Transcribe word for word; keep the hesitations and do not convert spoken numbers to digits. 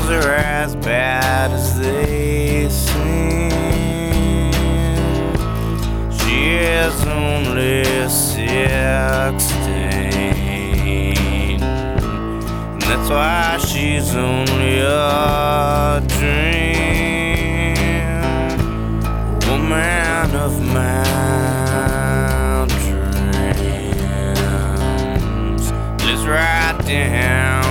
things are as bad as they seem. She is only sixteen, and that's why she's only a dream, a woman of mine.